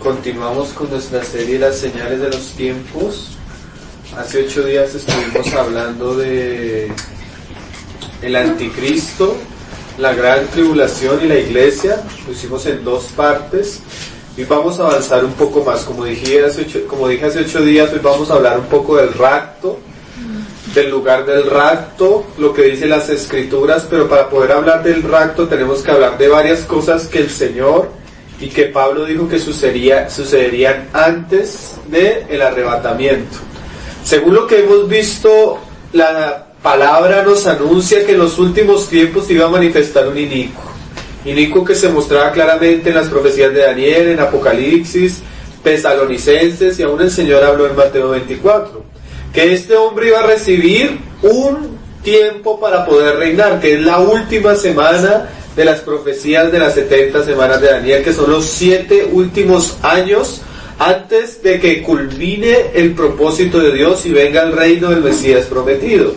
Continuamos con nuestra serie Las señales de los tiempos. Hace 8 días estuvimos hablando de el anticristo, la gran tribulación y la iglesia. Lo hicimos en 2 partes y vamos a avanzar un poco más. Como dije hace 8 días, hoy vamos a hablar un poco del rapto, del lugar del rapto, lo que dicen las escrituras. Pero para poder hablar del rapto tenemos que hablar de varias cosas que el Señor y que Pablo dijo que sucederían antes del arrebatamiento. Según lo que hemos visto, la palabra nos anuncia que en los últimos tiempos se iba a manifestar un inicuo que se mostraba claramente en las profecías de Daniel, en Apocalipsis, Tesalonicenses, y aún el Señor habló en Mateo 24, que este hombre iba a recibir un tiempo para poder reinar, que es la última semana de las profecías de las 70 semanas de Daniel, que son los 7 últimos años antes de que culmine el propósito de Dios y venga el reino del Mesías prometido.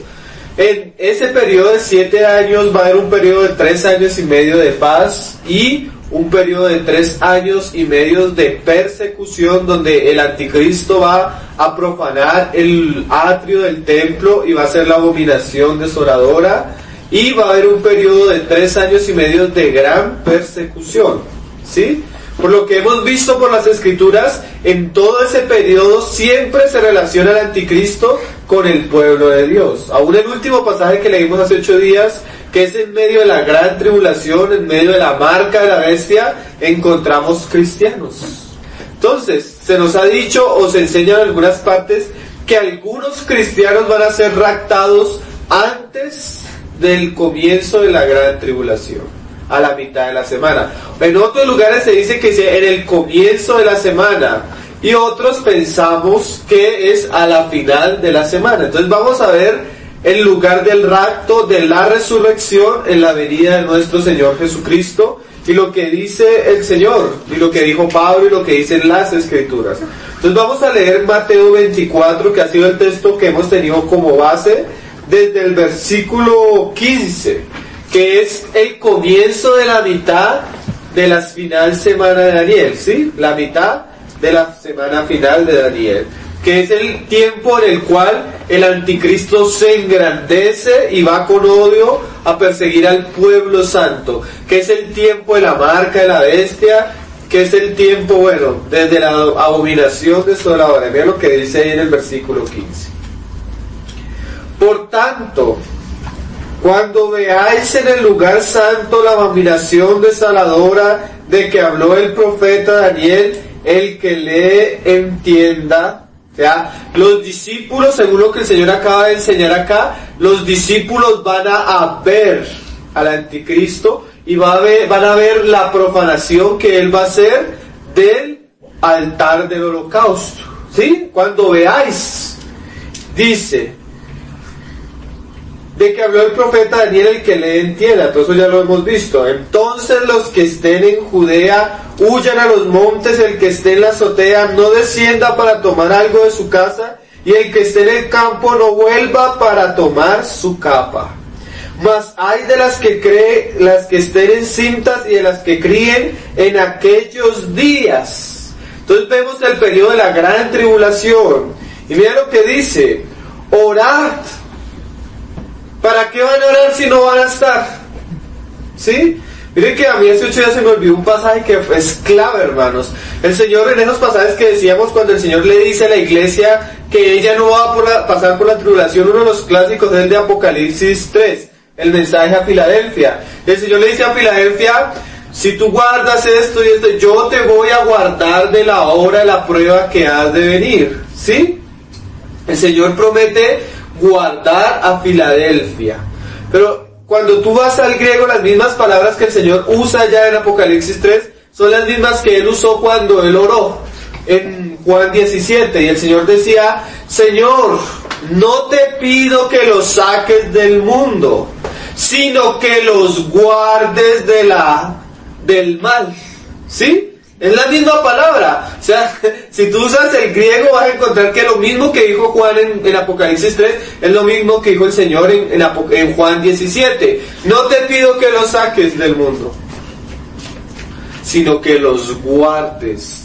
En ese periodo de 7 años va a haber un periodo de 3 años y medio de paz y un periodo de 3 años y medio de persecución, donde el anticristo va a profanar el atrio del templo y va a ser la abominación desoladora. Y va a haber un periodo de 3 años y medio de gran persecución, ¿sí? Por lo que hemos visto por las escrituras, en todo ese periodo siempre se relaciona el anticristo con el pueblo de Dios. Aún el último pasaje que leímos hace 8 días, que es en medio de la gran tribulación, en medio de la marca de la bestia, encontramos cristianos. Entonces, se nos ha dicho o se enseña en algunas partes que algunos cristianos van a ser raptados antes del comienzo de la gran tribulación, a la mitad de la semana. En otros lugares se dice que en el comienzo de la semana, y otros pensamos que es a la final de la semana. Entonces vamos a ver el lugar del rapto, de la resurrección, en la venida de nuestro Señor Jesucristo, y lo que dice el Señor, y lo que dijo Pablo, y lo que dicen las escrituras. Entonces vamos a leer Mateo 24, que ha sido el texto que hemos tenido como base desde el versículo 15, que es el comienzo de la mitad de la final semana de Daniel, ¿sí? La mitad de la semana final de Daniel, que es el tiempo en el cual el anticristo se engrandece y va con odio a perseguir al pueblo santo, que es el tiempo de la marca de la bestia, que es el tiempo, bueno, desde la abominación desoladora. Mira lo que dice ahí en el versículo 15. Por tanto, cuando veáis en el lugar santo la abominación desoladora de que habló el profeta Daniel, el que lee entienda. O sea, los discípulos, según lo que el Señor acaba de enseñar acá, los discípulos van a ver al anticristo y van a ver la profanación que él va a hacer del altar del holocausto, ¿sí? Cuando veáis, dice, de que habló el profeta Daniel, el que le entienda. Todo eso ya lo hemos visto. Entonces los que estén en Judea huyan a los montes, el que esté en la azotea no descienda para tomar algo de su casa, y el que esté en el campo no vuelva para tomar su capa. Mas hay de las que estén encintas y de las que críen en aquellos días. Entonces vemos el periodo de la gran tribulación. Y mira lo que dice: orad. ¿Para qué van a orar si no van a estar? ¿Sí? Miren que a mí hace 8 días se me olvidó un pasaje que es clave, hermanos. El Señor, en esos pasajes que decíamos, cuando el Señor le dice a la iglesia que ella no va a pasar por la tribulación, uno de los clásicos es el de Apocalipsis 3, el mensaje a Filadelfia. El Señor le dice a Filadelfia: si tú guardas esto y esto, yo te voy a guardar de la hora de la prueba que has de venir. ¿Sí? El Señor promete guardar a Filadelfia. Pero cuando tú vas al griego, las mismas palabras que el Señor usa ya en Apocalipsis 3 son las mismas que Él usó cuando Él oró en Juan 17. Y el Señor decía: Señor, no te pido que los saques del mundo, sino que los guardes del mal. ¿Sí? Es la misma palabra. O sea, si tú usas el griego vas a encontrar que lo mismo que dijo Juan en Apocalipsis 3 es lo mismo que dijo el Señor en Juan 17. No te pido que los saques del mundo, sino que los guardes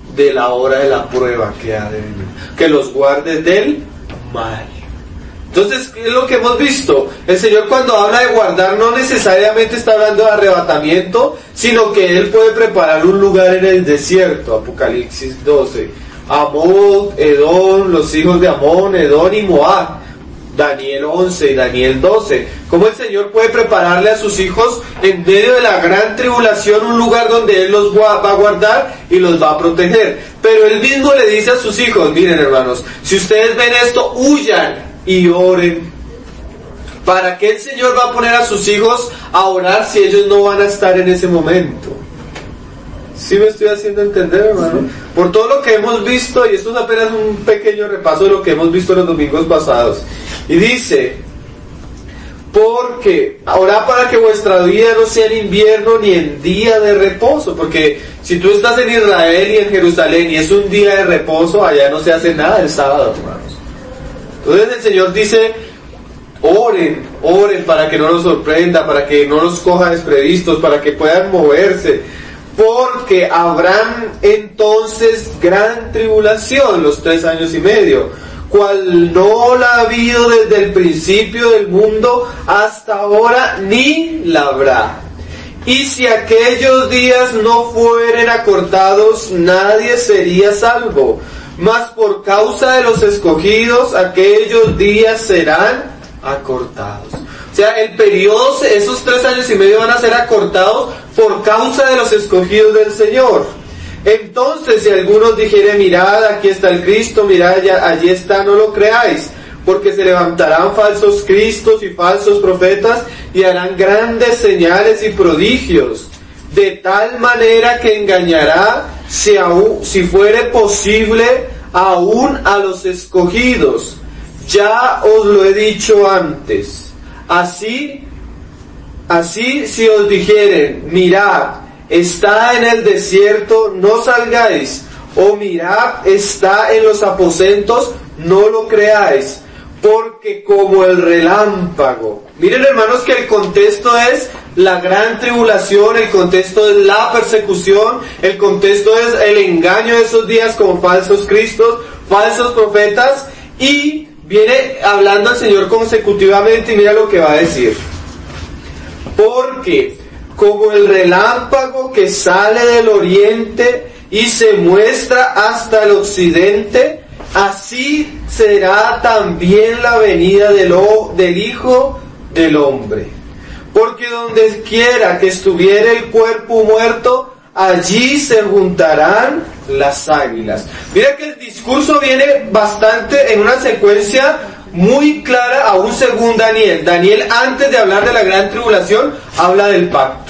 de la hora de la prueba que ha de venir, que los guarde del mal. Entonces, ¿qué es lo que hemos visto? El Señor, cuando habla de guardar, no necesariamente está hablando de arrebatamiento, sino que Él puede preparar un lugar en el desierto. Apocalipsis 12. Amón, Edom, los hijos de Amón, Edom y Moab. Daniel 11 y Daniel 12. Cómo el Señor puede prepararle a sus hijos en medio de la gran tribulación un lugar donde Él los va a guardar y los va a proteger. Pero Él mismo le dice a sus hijos, miren hermanos, si ustedes ven esto, huyan y oren. ¿Para qué el Señor va a poner a sus hijos a orar si ellos no van a estar en ese momento? ¿Sí me estoy haciendo entender, hermano? Por todo lo que hemos visto, y esto es apenas un pequeño repaso de lo que hemos visto los domingos pasados. Y dice, porque orad para que vuestra vida no sea en invierno ni en día de reposo, porque si tú estás en Israel y en Jerusalén y es un día de reposo, allá no se hace nada el sábado, hermanos. Entonces el Señor dice, oren para que no los sorprenda, para que no los coja desprevistos, para que puedan moverse, porque habrán entonces gran tribulación, los 3 años y medio, cual no la ha habido desde el principio del mundo hasta ahora, ni la habrá. Y si aquellos días no fueren acortados, nadie sería salvo. Mas por causa de los escogidos, aquellos días serán acortados. O sea, el periodo, esos 3 años y medio van a ser acortados por causa de los escogidos del Señor. Entonces, si algunos dijeren, mirad, aquí está el Cristo, mirad, allí está, no lo creáis, porque se levantarán falsos cristos y falsos profetas y harán grandes señales y prodigios, de tal manera que engañará, si fuere posible, aún a los escogidos. Ya os lo he dicho antes. Así si os dijeren, mirad, está en el desierto, no salgáis, o mirad, está en los aposentos, no lo creáis, porque como el relámpago. Miren hermanos que el contexto es la gran tribulación, el contexto es la persecución, el contexto es el engaño de esos días con falsos cristos, falsos profetas, y viene hablando el Señor consecutivamente y mira lo que va a decir. Porque como el relámpago que sale del oriente y se muestra hasta el occidente, así será también la venida del Hijo del Hombre. Porque donde quiera que estuviere el cuerpo muerto, allí se juntarán las águilas. Mira que el discurso viene bastante en una secuencia muy clara, aún según Daniel. Daniel, antes de hablar de la gran tribulación, habla del pacto.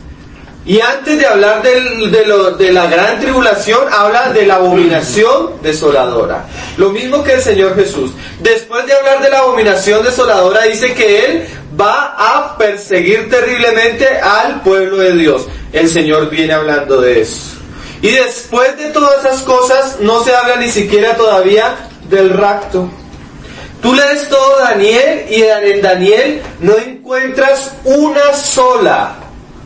Y antes de hablar de la gran tribulación, habla de la abominación desoladora. Lo mismo que el Señor Jesús. Después de hablar de la abominación desoladora, dice que Él va a perseguir terriblemente al pueblo de Dios. El Señor viene hablando de eso. Y después de todas esas cosas, no se habla ni siquiera todavía del rapto. Tú lees todo Daniel y en Daniel no encuentras una sola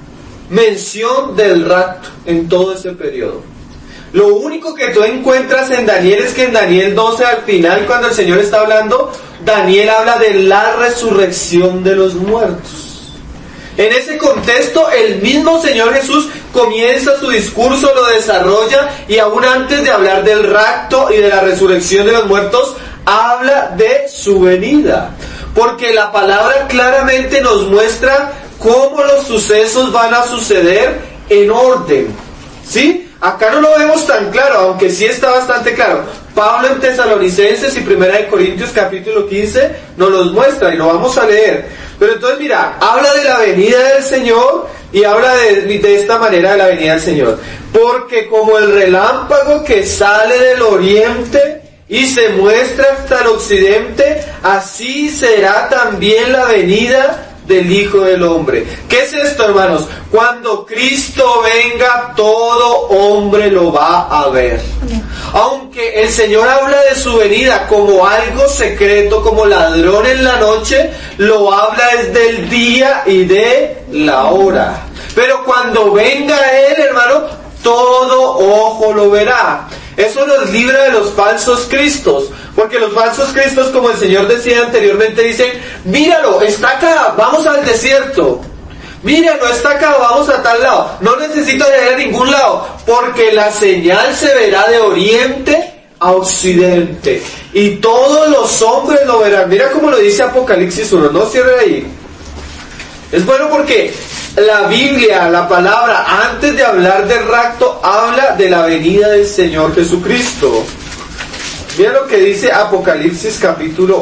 mención del rapto en todo ese periodo. Lo único que tú encuentras en Daniel es que en Daniel 12 al final, cuando el Señor está hablando, Daniel habla de la resurrección de los muertos. En ese contexto, el mismo Señor Jesús comienza su discurso, lo desarrolla, y aún antes de hablar del rapto y de la resurrección de los muertos, habla de su venida. Porque la palabra claramente nos muestra cómo los sucesos van a suceder en orden. ¿Sí? Acá no lo vemos tan claro, aunque sí está bastante claro. Pablo en Tesalonicenses y 1 Corintios capítulo 15 nos los muestra y lo vamos a leer. Pero entonces mira, habla de la venida del Señor y habla de esta manera de la venida del Señor. Porque como el relámpago que sale del oriente y se muestra hasta el occidente, así será también la venida del Hijo del Hombre. ¿Qué es esto, hermanos? Cuando Cristo venga, todo hombre lo va a ver. Aunque el Señor habla de su venida como algo secreto, como ladrón en la noche, lo habla desde el día y de la hora. Pero cuando venga Él, hermano, todo ojo lo verá. Eso nos libra de los falsos cristos, porque los falsos cristos, como el Señor decía anteriormente, dicen, míralo, está acá, vamos al desierto. Míralo, está acá, vamos a tal lado. No necesito ir a ningún lado, porque la señal se verá de oriente a occidente, y todos los hombres lo verán. Mira cómo lo dice Apocalipsis 1, no cierre ahí. Es bueno porque la Biblia, la palabra, antes de hablar del rapto, habla de la venida del Señor Jesucristo. Mira lo que dice Apocalipsis capítulo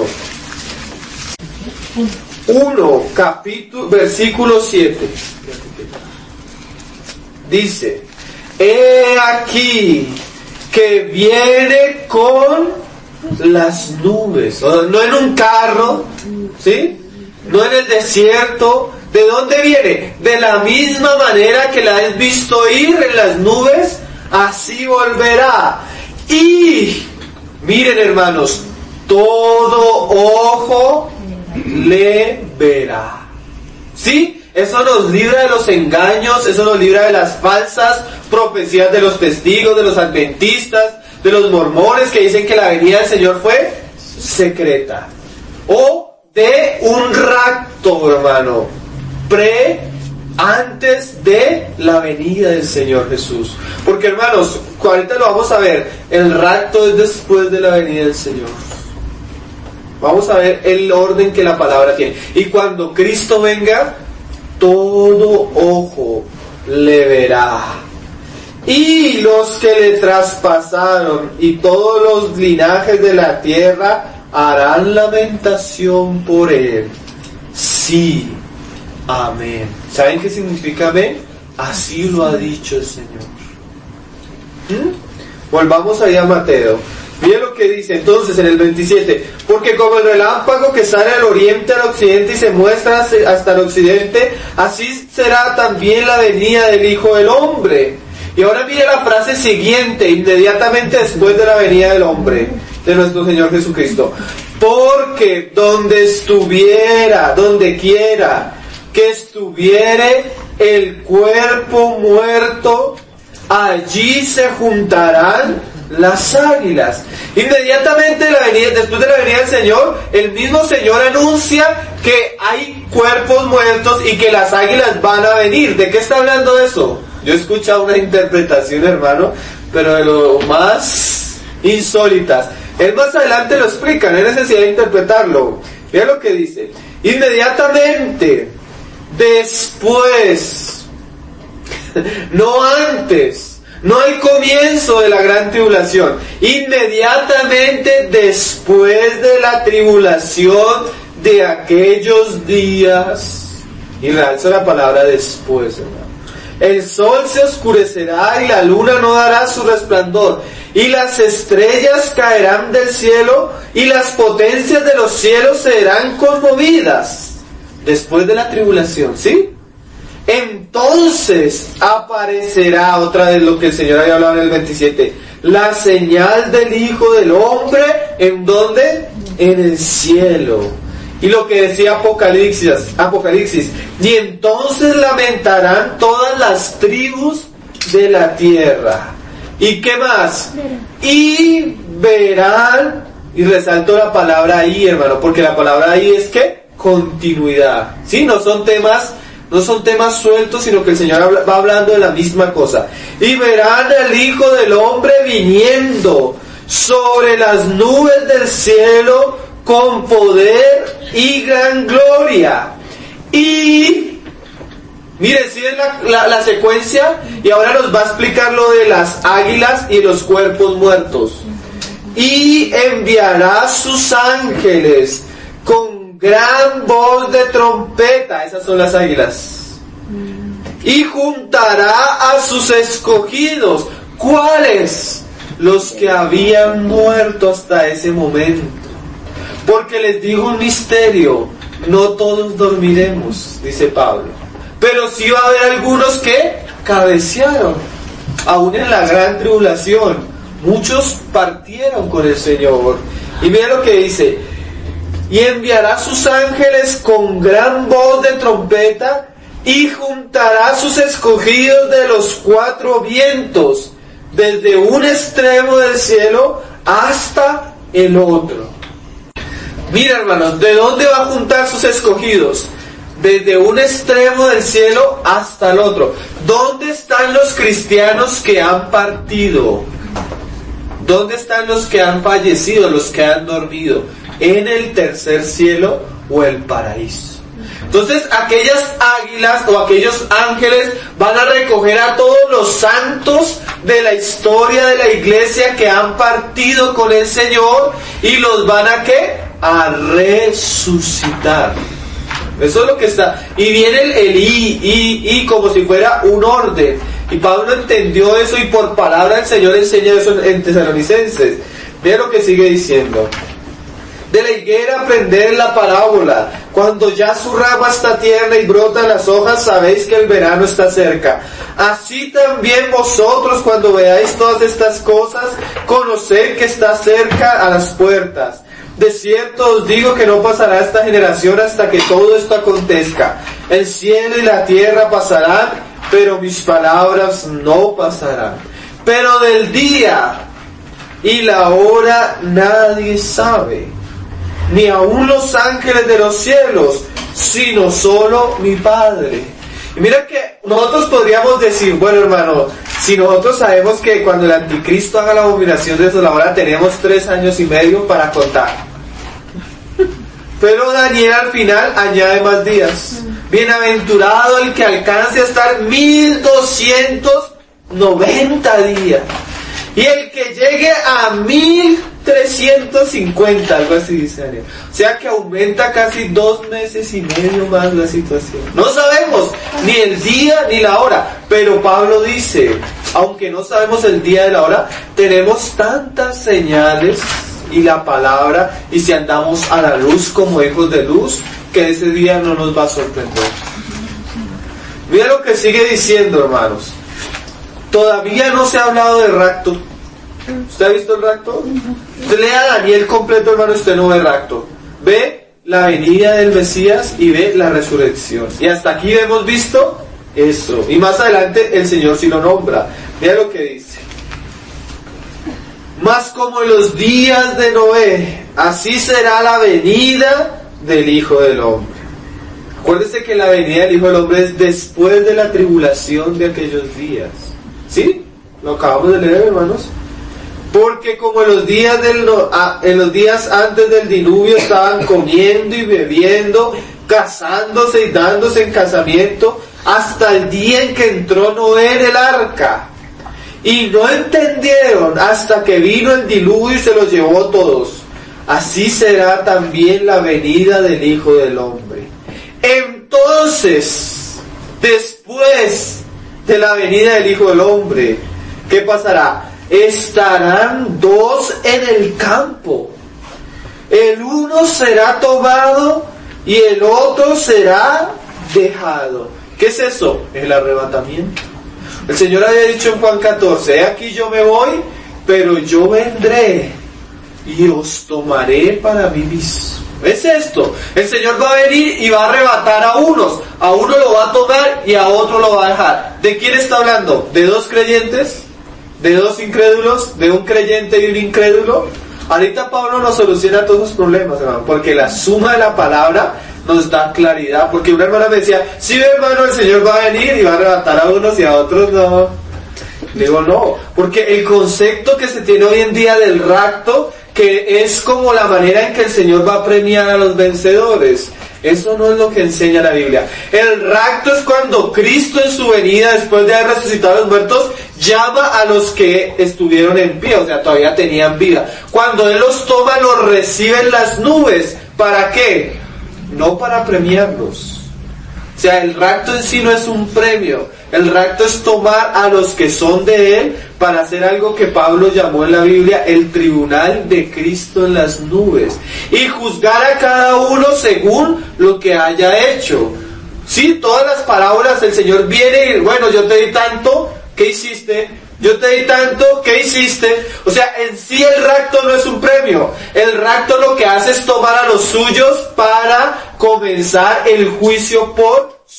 1, versículo 7. Dice, he aquí que viene con las nubes, no en un carro, ¿sí? No en el desierto. ¿De dónde viene? De la misma manera que la has visto ir en las nubes, así volverá. Y, miren hermanos, todo ojo le verá. ¿Sí? Eso nos libra de los engaños, eso nos libra de las falsas profecías de los testigos, de los adventistas, de los mormones que dicen que la venida del Señor fue secreta. O de un rapto, hermano, antes de la venida del Señor Jesús. Porque hermanos, ahorita lo vamos a ver, el rapto es después de la venida del Señor. Vamos a ver el orden que la palabra tiene. Y cuando Cristo venga, todo ojo le verá. Y los que le traspasaron y todos los linajes de la tierra harán lamentación por él. Sí, amén. ¿Saben qué significa amén? Así lo ha dicho el Señor. Volvamos allá a Mateo. Miren lo que dice entonces en el 27. Porque como el relámpago que sale al oriente, al occidente y se muestra hasta el occidente, así será también la venida del Hijo del Hombre. Y ahora mire la frase siguiente, inmediatamente después de la venida del hombre, de nuestro Señor Jesucristo. Porque donde quiera que estuviere el cuerpo muerto, allí se juntarán las águilas. Inmediatamente después de la venida del Señor, el mismo Señor anuncia que hay cuerpos muertos y que las águilas van a venir. ¿De qué está hablando eso? Yo he escuchado una interpretación, hermano, pero de lo más insólitas. Él más adelante lo explica, no hay necesidad de interpretarlo. Mira lo que dice. Inmediatamente, después, no antes, no al comienzo de la gran tribulación, inmediatamente después de la tribulación de aquellos días, y realza la palabra después, hermano. El sol se oscurecerá y la luna no dará su resplandor, y las estrellas caerán del cielo, y las potencias de los cielos serán conmovidas. Después de la tribulación, ¿sí? Entonces aparecerá otra vez lo que el Señor había hablado en el 27, la señal del Hijo del Hombre, ¿en dónde? En el cielo. Y lo que decía Apocalipsis, y entonces lamentarán todas las tribus de la tierra. ¿Y qué más? Y verán, y resalto la palabra ahí, hermano, porque la palabra ahí es ¿qué? Continuidad. ¿Sí? No son temas sueltos, sino que el Señor va hablando de la misma cosa. Y verán al Hijo del Hombre viniendo sobre las nubes del cielo con poder y gran gloria. Y mire, sigue la secuencia, y ahora nos va a explicar lo de las águilas y los cuerpos muertos. Y enviará sus ángeles con gran voz de trompeta, esas son las águilas, y juntará a sus escogidos. ¿Cuáles? Los que habían muerto hasta ese momento. Porque les digo un misterio, no todos dormiremos, dice Pablo, pero sí va a haber algunos que cabecearon, aún en la gran tribulación. Muchos partieron con el Señor. Y mira lo que dice, y enviará sus ángeles con gran voz de trompeta, y juntará sus escogidos de los cuatro vientos, desde un extremo del cielo hasta el otro. Mira, hermanos, ¿de dónde va a juntar sus escogidos? Desde un extremo del cielo hasta el otro. ¿Dónde están los cristianos que han partido? ¿Dónde están los que han fallecido, los que han dormido? ¿En el tercer cielo o el paraíso? Entonces aquellas águilas o aquellos ángeles van a recoger a todos los santos de la historia de la iglesia que han partido con el Señor y los van a ¿qué? A resucitar. Eso es lo que está. Y viene el y como si fuera un orden. Y Pablo entendió eso y por palabra el Señor enseña eso en Tesalonicenses. Mira lo que sigue diciendo. De la higuera aprended la parábola. Cuando ya su rama está tierna y brotan las hojas, sabéis que el verano está cerca. Así también vosotros, cuando veáis todas estas cosas, conoced que está cerca a las puertas. De cierto os digo que no pasará esta generación hasta que todo esto acontezca. El cielo y la tierra pasarán, pero mis palabras no pasarán. Pero del día y la hora nadie sabe, ni aun los ángeles de los cielos, sino solo mi Padre. Y mira que nosotros podríamos decir, bueno, hermano, si nosotros sabemos que cuando el anticristo haga la abominación desoladora tenemos 3 años y medio para contar. Pero Daniel al final añade más días. Bienaventurado el que alcance a estar 1290 días. Y el que llegue a 1350, algo así dice Daniel. O sea que aumenta casi 2 meses y medio más la situación. No sabemos ni el día ni la hora. Pero Pablo dice, aunque no sabemos el día y la hora, tenemos tantas señales y la palabra, y si andamos a la luz como hijos de luz, que ese día no nos va a sorprender. Mira lo que sigue diciendo, hermanos. Todavía no se ha hablado de rapto. ¿Usted ha visto el rapto? Usted lea Daniel completo, hermano, usted no ve rapto. Ve la venida del Mesías y ve la resurrección. Y hasta aquí hemos visto eso. Y más adelante el Señor sí lo nombra. Mira lo que dice. Mas como en los días de Noé, así será la venida del Hijo del Hombre. Acuérdese que la venida del Hijo del Hombre es después de la tribulación de aquellos días. ¿Sí? Lo acabamos de leer, hermanos. Porque como en los días antes del diluvio estaban comiendo y bebiendo, casándose y dándose en casamiento, hasta el día en que entró Noé en el arca. Y no entendieron hasta que vino el diluvio y se los llevó todos. Así será también la venida del Hijo del Hombre. Entonces, después de la venida del Hijo del Hombre, ¿qué pasará? Estarán 2 en el campo. El uno será tomado y el otro será dejado. ¿Qué es eso? El arrebatamiento. El Señor había dicho en Juan 14, aquí yo me voy, pero yo vendré y os tomaré para mí mismo. Es esto, el Señor va a venir y va a arrebatar a uno lo va a tomar y a otro lo va a dejar. ¿De quién está hablando? ¿De 2 creyentes? ¿De 2 incrédulos? ¿De un creyente y un incrédulo? Ahorita Pablo nos soluciona todos los problemas, hermano, porque la suma de la palabra nos da claridad, porque una hermana me decía, sí, hermano, el Señor va a venir y va a arrebatar a unos y a otros no. Digo, no, porque el concepto que se tiene hoy en día del rapto, que es como la manera en que el Señor va a premiar a los vencedores, eso no es lo que enseña la Biblia. El rapto es cuando Cristo en su venida, después de haber resucitado a los muertos, llama a los que estuvieron en pie, o sea, todavía tenían vida. Cuando Él los toma, los recibe en las nubes. ¿Para qué? No para premiarlos. O sea, el rapto en sí no es un premio. El rapto es tomar a los que son de Él para hacer algo que Pablo llamó en la Biblia el tribunal de Cristo en las nubes. Y juzgar a cada uno según lo que haya hecho. Sí, todas las parábolas el Señor viene y, bueno, yo te di tanto, ¿qué hiciste? Yo te di tanto, ¿qué hiciste? O sea, en sí el rapto no es un premio. El rapto lo que hace es tomar a los suyos para comenzar el juicio por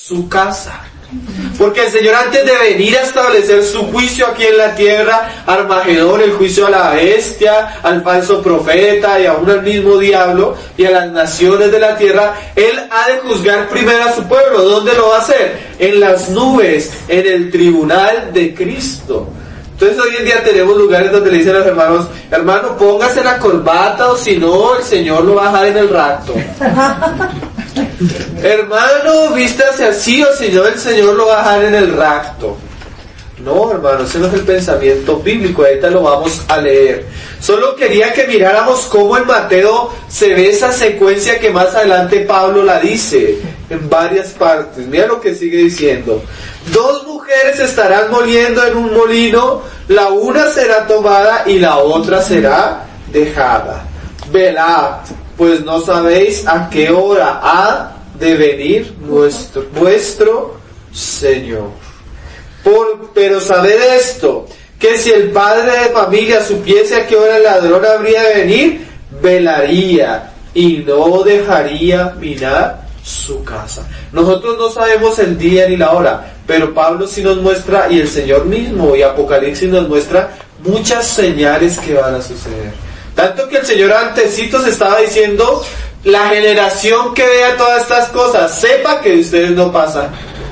su casa. Porque el Señor, antes de venir a establecer su juicio aquí en la tierra, Armagedón, el juicio a la bestia, al falso profeta y aún al mismo diablo y a las naciones de la tierra, Él ha de juzgar primero a su pueblo. ¿Dónde lo va a hacer? En las nubes, en el tribunal de Cristo. Entonces hoy en día tenemos lugares donde le dicen a los hermanos: hermano, póngase la corbata o si no el Señor lo va a dejar en el rapto. Hermano, vístase así o si no el Señor lo va a dejar en el rapto. No, hermano, ese no es el pensamiento bíblico. Ahorita lo vamos a leer. Solo quería que miráramos cómo en Mateo se ve esa secuencia que más adelante Pablo la dice en varias partes. Mira lo que sigue diciendo: 2 mujeres estarán moliendo en un molino, la una será tomada y la otra será dejada. Velad, pues no sabéis a qué hora ha de venir vuestro Señor. Pero sabed esto, que si el padre de familia supiese a qué hora el ladrón habría de venir, velaría y no dejaría minar su casa. Nosotros no sabemos el día ni la hora, pero Pablo sí nos muestra, y el Señor mismo, y Apocalipsis nos muestra muchas señales que van a suceder. Tanto que el Señor antecitos estaba diciendo: la generación que vea todas estas cosas, sepa que de ustedes no pasan.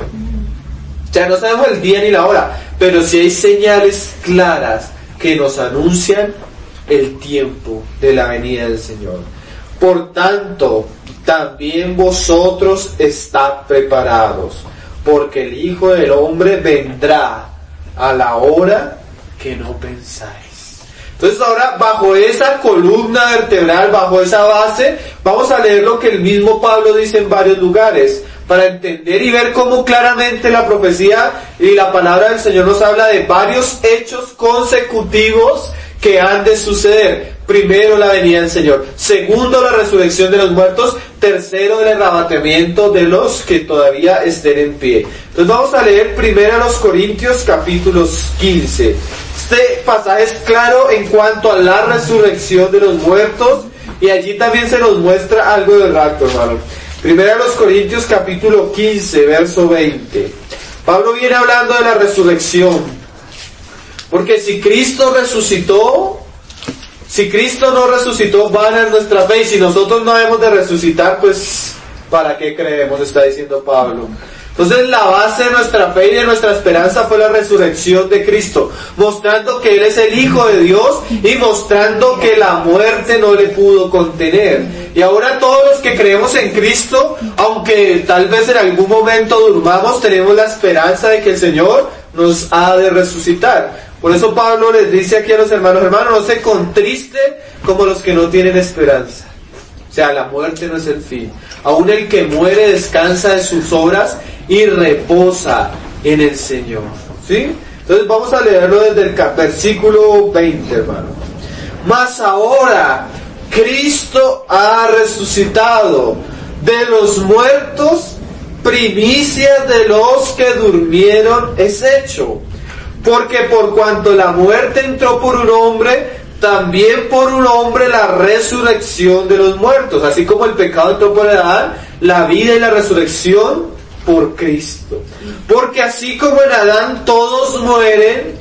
O sea, no sabemos el día ni la hora, pero sí hay señales claras que nos anuncian el tiempo de la venida del Señor. Por tanto, también vosotros estad preparados, porque el Hijo del Hombre vendrá a la hora que no pensáis. Entonces ahora, bajo esa columna vertebral, bajo esa base, vamos a leer lo que el mismo Pablo dice en varios lugares, para entender y ver cómo claramente la profecía y la palabra del Señor nos habla de varios hechos consecutivos que han de suceder. Primero, la venida del Señor. Segundo, la resurrección de los muertos. Tercero, el arrebatamiento de los que todavía estén en pie. Entonces vamos a leer primero a los Corintios capítulos 15. Este pasaje es claro en cuanto a la resurrección de los muertos, y allí también se nos muestra algo del rapto, hermano. Primero a los Corintios capítulo 15, verso 20. Pablo viene hablando de la resurrección. Porque si Cristo no resucitó, vana es nuestra fe. Y si nosotros no hemos de resucitar, pues, ¿para qué creemos? Está diciendo Pablo. Entonces la base de nuestra fe y de nuestra esperanza fue la resurrección de Cristo, mostrando que Él es el Hijo de Dios y mostrando que la muerte no le pudo contener. Y ahora todos los que creemos en Cristo, aunque tal vez en algún momento durmamos, tenemos la esperanza de que el Señor nos ha de resucitar. Por eso Pablo les dice aquí a los hermanos: no se contristen como los que no tienen esperanza. O sea, la muerte no es el fin. Aún el que muere descansa de sus obras y reposa en el Señor. ¿Sí? Entonces vamos a leerlo desde el versículo 20, hermano. Mas ahora Cristo ha resucitado de los muertos, primicias de los que durmieron es hecho. Porque por cuanto la muerte entró por un hombre, también por un hombre la resurrección de los muertos. Así como el pecado entró por Adán, la vida y la resurrección por Cristo. Porque así como en Adán todos mueren,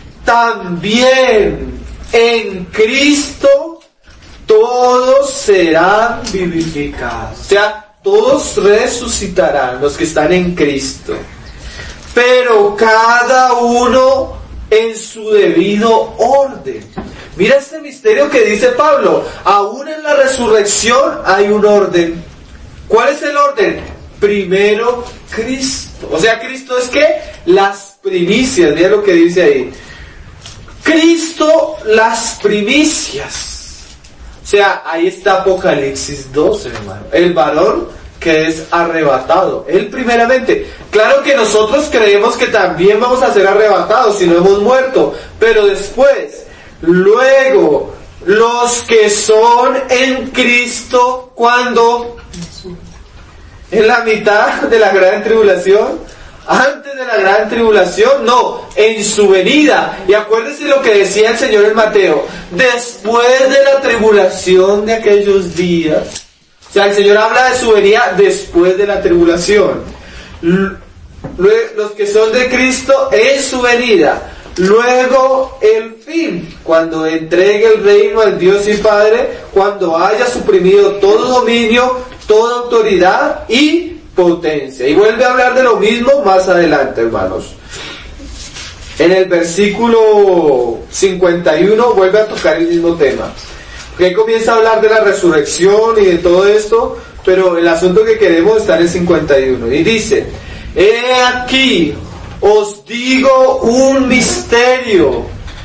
también en Cristo todos serán vivificados. O sea, todos resucitarán los que están en Cristo. Pero cada uno en su debido orden. Mira este misterio que dice Pablo. Aún en la resurrección hay un orden. ¿Cuál es el orden? Primero Cristo. O sea, Cristo es ¿qué? Las primicias. Mira lo que dice ahí. Cristo, las primicias. O sea, ahí está Apocalipsis 12, hermano. El varón que es arrebatado. Él primeramente. Claro que nosotros creemos que también vamos a ser arrebatados si no hemos muerto. Pero después, luego, los que son en Cristo, ¿cuándo? ¿En la mitad de la gran tribulación? ¿Antes de la gran tribulación? No, en su venida. Y acuérdense lo que decía el Señor en Mateo. Después de la tribulación de aquellos días. O sea, el Señor habla de su venida después de la tribulación. los que son de Cristo en su venida. Luego el fin, cuando entregue el reino al Dios y Padre, cuando haya suprimido todo dominio, toda autoridad y potencia. Y vuelve a hablar de lo mismo más adelante, hermanos. En el versículo 51 vuelve a tocar el mismo tema. Que comienza a hablar de la resurrección y de todo esto, pero el asunto que queremos está en el 51. Y dice: he aquí, os digo un misterio,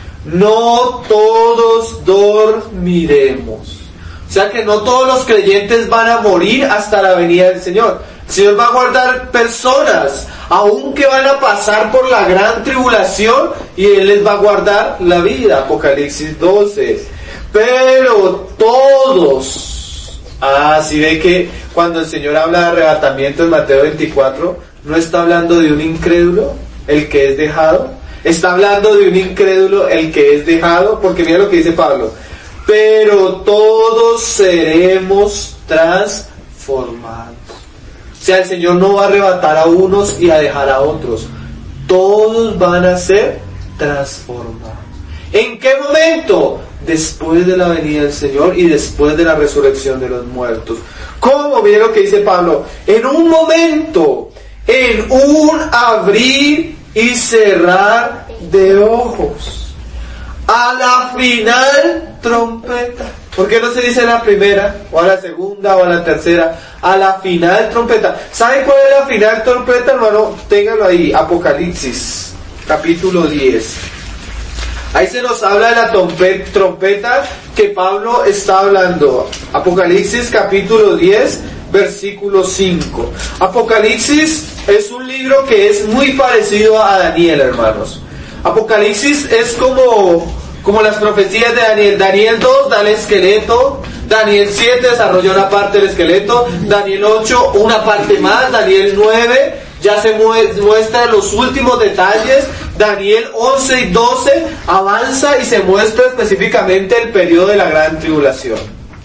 no todos dormiremos. O sea que no todos los creyentes van a morir hasta la venida del Señor. El Señor va a guardar personas, aun que van a pasar por la gran tribulación, y Él les va a guardar la vida. Apocalipsis 12. Pero todos. Si ve que cuando el Señor habla de arrebatamiento en Mateo 24, no está hablando de un incrédulo, el que es dejado. Está hablando de un incrédulo, el que es dejado, porque mira lo que dice Pablo. Pero todos seremos transformados. O sea, el Señor no va a arrebatar a unos y a dejar a otros. Todos van a ser transformados. ¿En qué momento? Después de la venida del Señor y después de la resurrección de los muertos. ¿Cómo? Mire lo que dice Pablo. En un momento, en un abrir y cerrar de ojos. A la final trompeta. ¿Por qué no se dice la primera, o a la segunda, o a la tercera? A la final trompeta. ¿Saben cuál es la final trompeta, hermano? Téngalo ahí, Apocalipsis, capítulo 10. Ahí se nos habla de la trompeta que Pablo está hablando. Apocalipsis, capítulo 10, versículo 5. Apocalipsis es un libro que es muy parecido a Daniel, hermanos. Apocalipsis es como las profecías de Daniel. Daniel 2 da el esqueleto, Daniel 7 desarrolla una parte del esqueleto, Daniel 8 una parte más, Daniel 9 ya se muestra los últimos detalles, Daniel 11 y 12 avanza y se muestra específicamente el periodo de la gran tribulación.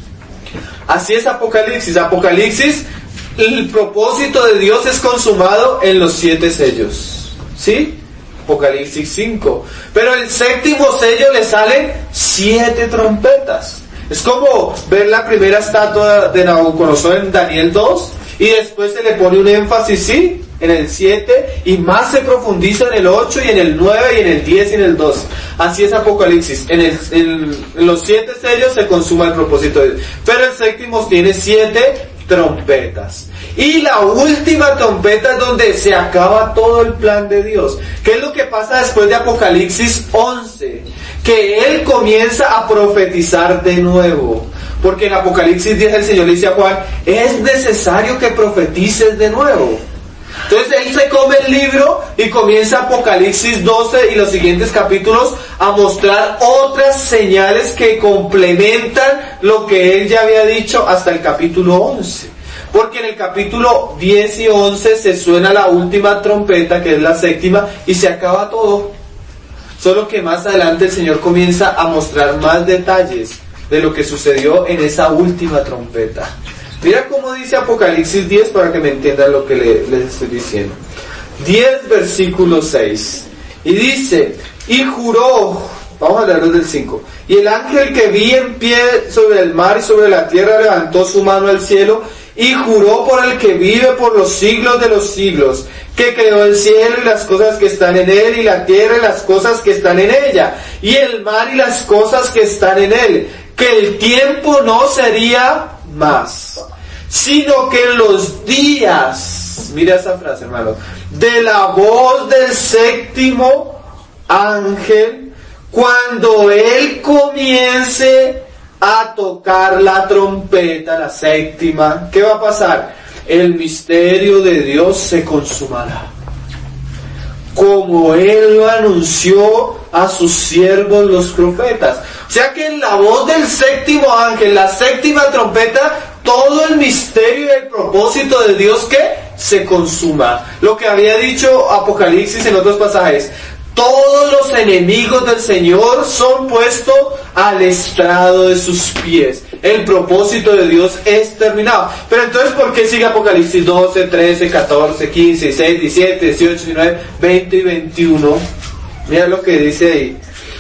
Así es Apocalipsis. Apocalipsis, el propósito de Dios es consumado en los 7 sellos. ¿Sí? Apocalipsis 5. Pero el séptimo sello le salen 7 trompetas. Es como ver la primera estatua de Nabucodonosor en Daniel 2 y después se le pone un énfasis, ¿sí?, en el 7 y más se profundiza en el 8 y en el 9 y en el 10 y en el 12. Así es Apocalipsis. En los 7 sellos se consuma el propósito de Dios. Pero el séptimo tiene 7 trompetas. Y la última trompeta es donde se acaba todo el plan de Dios. ¿Qué es lo que pasa después de Apocalipsis 11? Que Él comienza a profetizar de nuevo. Porque en Apocalipsis 10 el Señor le dice a Juan: es necesario que profetices de nuevo. Entonces Él se come el libro y comienza Apocalipsis 12 y los siguientes capítulos a mostrar otras señales que complementan lo que Él ya había dicho hasta el capítulo 11. Porque en el capítulo 10 y 11 se suena la última trompeta, que es la séptima, y se acaba todo. Solo que más adelante el Señor comienza a mostrar más detalles de lo que sucedió en esa última trompeta. Mira cómo dice Apocalipsis 10 para que me entiendan lo que les estoy diciendo. 10 versículo 6. Y dice: y juró, vamos a leerlo del 5. Y el ángel que vi en pie sobre el mar y sobre la tierra levantó su mano al cielo y juró por el que vive por los siglos de los siglos, que creó el cielo y las cosas que están en él, y la tierra y las cosas que están en ella, y el mar y las cosas que están en él, que el tiempo no sería más, sino que en los días, mira esa frase, hermano, de la voz del séptimo ángel, cuando él comience a tocar la trompeta, la séptima, ¿qué va a pasar? El misterio de Dios se consumará, como Él lo anunció a sus siervos los profetas. O sea que en la voz del séptimo ángel, la séptima trompeta, todo el misterio y el propósito de Dios que se consuma. Lo que había dicho Apocalipsis en otros pasajes: todos los enemigos del Señor son puestos al estrado de sus pies. el propósito de Dios es terminado. Pero entonces, ¿por qué sigue Apocalipsis 12, 13, 14, 15, 16, 17, 18, 19, 20 y 21? Mira lo que dice ahí.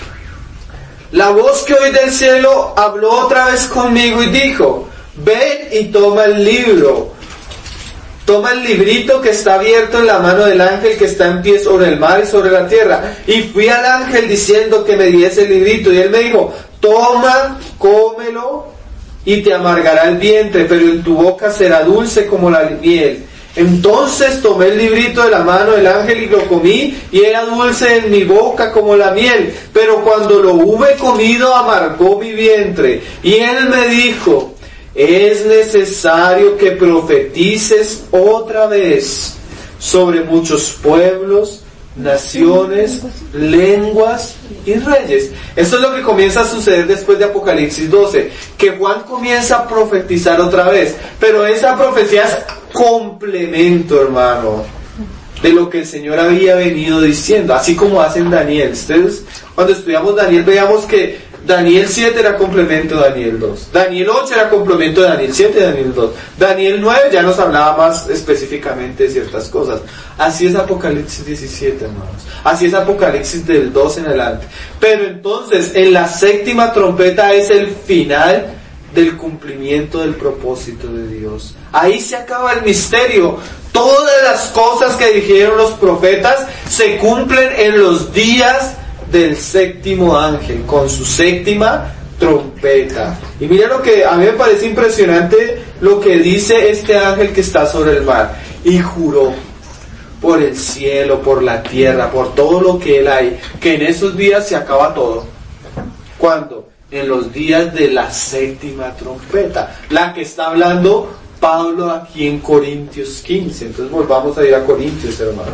La voz que oí del cielo habló otra vez conmigo y dijo: ven y toma el libro. Toma el librito que está abierto en la mano del ángel que está en pie sobre el mar y sobre la tierra. Y fui al ángel diciendo que me diese el librito. Y él me dijo: toma, cómelo y te amargará el vientre, pero en tu boca será dulce como la miel. Entonces tomé el librito de la mano del ángel y lo comí, y era dulce en mi boca como la miel, pero cuando lo hube comido amargó mi vientre. Y él me dijo: es necesario que profetices otra vez sobre muchos pueblos, naciones, lenguas y reyes. Esto es lo que comienza a suceder después de Apocalipsis 12, que Juan comienza a profetizar otra vez, pero esa profecía es complemento, hermano, de lo que el Señor había venido diciendo, así como hace en Daniel. Ustedes, cuando estudiamos Daniel, veíamos que Daniel 7 era complemento de Daniel 2, Daniel 8 era complemento de Daniel 7 y Daniel 2, Daniel 9 ya nos hablaba más específicamente de ciertas cosas. Así es Apocalipsis 17, hermanos, así es Apocalipsis del 2 en adelante. Pero entonces, en la séptima trompeta es el final del cumplimiento del propósito de Dios. Ahí se acaba el misterio. Todas las cosas que dijeron los profetas se cumplen en los días del séptimo ángel, con su séptima trompeta. Y mira lo que a mí me parece impresionante, lo que dice este ángel que está sobre el mar. Y juró por el cielo, por la tierra, por todo lo que él hay, que en esos días se acaba todo. ¿Cuándo? En los días de la séptima trompeta, la que está hablando Pablo aquí en Corintios 15. Entonces volvamos a ir a Corintios, hermano.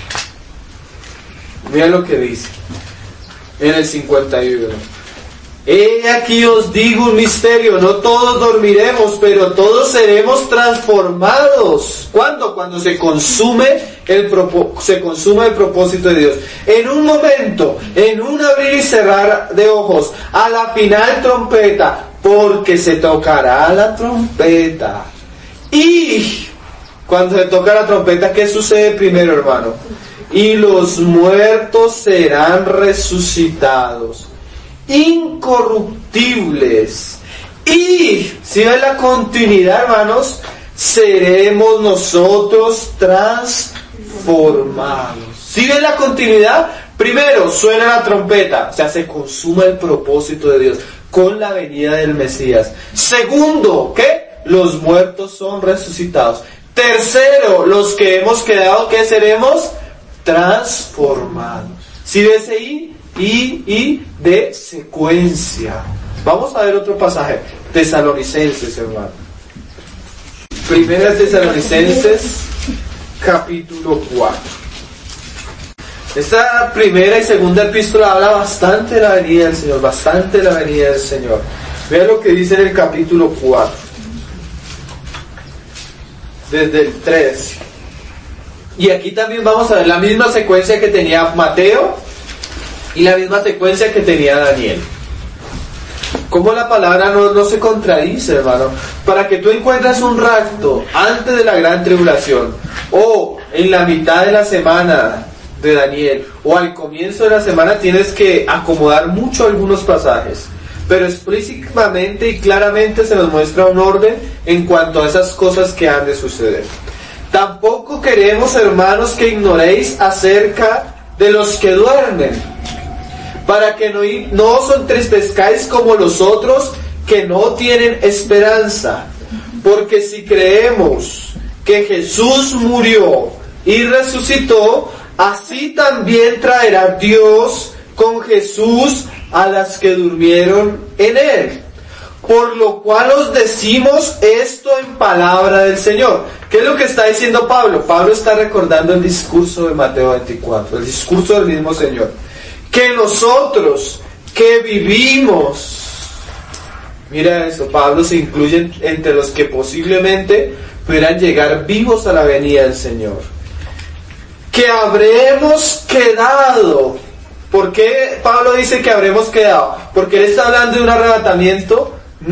Mira lo que dice en el 51. He aquí os digo un misterio: no todos dormiremos, pero todos seremos transformados. ¿Cuándo? Cuando se consume el propósito de Dios. En un momento, en un abrir y cerrar de ojos, a la final trompeta, porque se tocará la trompeta. Y cuando se toca la trompeta, ¿qué sucede primero, hermano? Y los muertos serán resucitados, incorruptibles. Y, si ven la continuidad, hermanos, seremos nosotros transformados. Si ven la continuidad, primero suena la trompeta, o sea, se consuma el propósito de Dios con la venida del Mesías. Segundo, ¿qué? Los muertos son resucitados. Tercero, los que hemos quedado, ¿qué seremos? Transformados. Si ves ahí, y de secuencia. Vamos a ver otro pasaje. Tesalonicenses, hermano. Primera Tesalonicenses, capítulo 4. Esta primera y segunda epístola habla bastante de la venida del Señor, bastante de la venida del Señor. Vean lo que dice en el capítulo 4. Desde el 3. Y aquí también vamos a ver la misma secuencia que tenía Mateo y la misma secuencia que tenía Daniel. Como la palabra no se contradice, hermano. Para que tú encuentres un rapto antes de la gran tribulación, o en la mitad de la semana de Daniel, o al comienzo de la semana, tienes que acomodar mucho algunos pasajes. Pero explícitamente y claramente se nos muestra un orden en cuanto a esas cosas que han de suceder. Tampoco queremos, hermanos, que ignoréis acerca de los que duermen, para que no os entristezcáis como los otros que no tienen esperanza. Porque si creemos que Jesús murió y resucitó, así también traerá Dios con Jesús a las que durmieron en él. Por lo cual os decimos esto en palabra del Señor. ¿Qué es lo que está diciendo Pablo? Pablo está recordando el discurso de Mateo 24, el discurso del mismo Señor. Que nosotros que vivimos, mira eso, Pablo se incluye entre los que posiblemente pudieran llegar vivos a la venida del Señor. Que habremos quedado. ¿Por qué Pablo dice que habremos quedado? ¿Porque él está hablando de un arrebatamiento? No,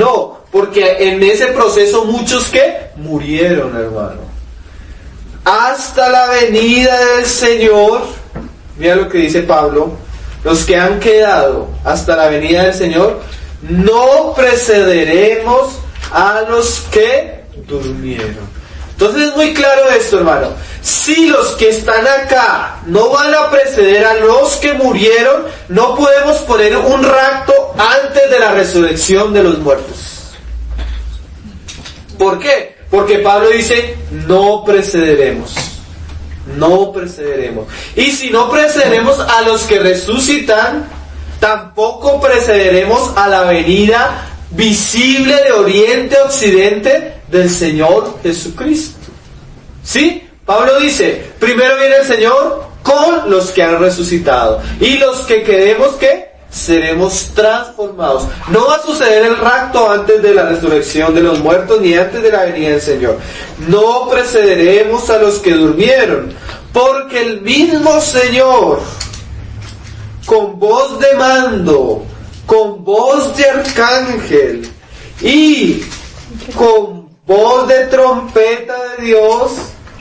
porque en ese proceso muchos que murieron, hermano. Hasta la venida del Señor, mira lo que dice Pablo, los que han quedado hasta la venida del Señor, no precederemos a los que durmieron. Entonces es muy claro esto, hermano. Si los que están acá no van a preceder a los que murieron, no podemos poner un rapto antes de la resurrección de los muertos. ¿Por qué? Porque Pablo dice, no precederemos. No precederemos. Y si no precederemos a los que resucitan, tampoco precederemos a la venida visible de oriente a occidente del Señor Jesucristo. ¿Sí? Pablo dice, primero viene el Señor con los que han resucitado. Y los que quedemos, ¿qué? Seremos transformados. No va a suceder el rapto antes de la resurrección de los muertos, ni antes de la venida del Señor. No precederemos a los que durmieron, porque el mismo Señor, con voz de mando, con voz de arcángel y con voz de trompeta de Dios,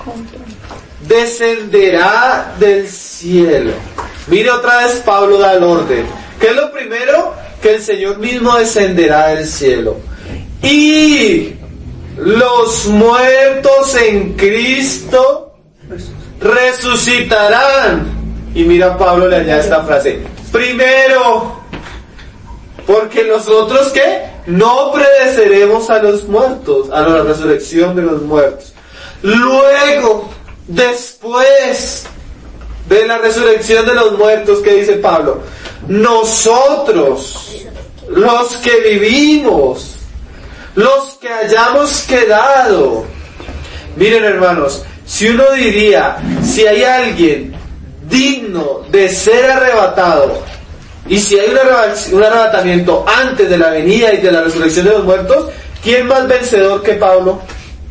descenderá del cielo. Mire otra vez, Pablo da el orden. ¿Qué es lo primero? Que el Señor mismo descenderá del cielo. Y los muertos en Cristo resucitarán. Y mira, Pablo le añade esta frase. Primero, porque nosotros, ¿qué? No predeceremos a los muertos, a la resurrección de los muertos. Luego, después de la resurrección de los muertos, ¿qué dice Pablo? Nosotros, los que vivimos, los que hayamos quedado. Miren, hermanos, si uno diría, si hay alguien digno de ser arrebatado, y si hay un arrebatamiento antes de la venida y de la resurrección de los muertos, ¿quién más vencedor que Pablo?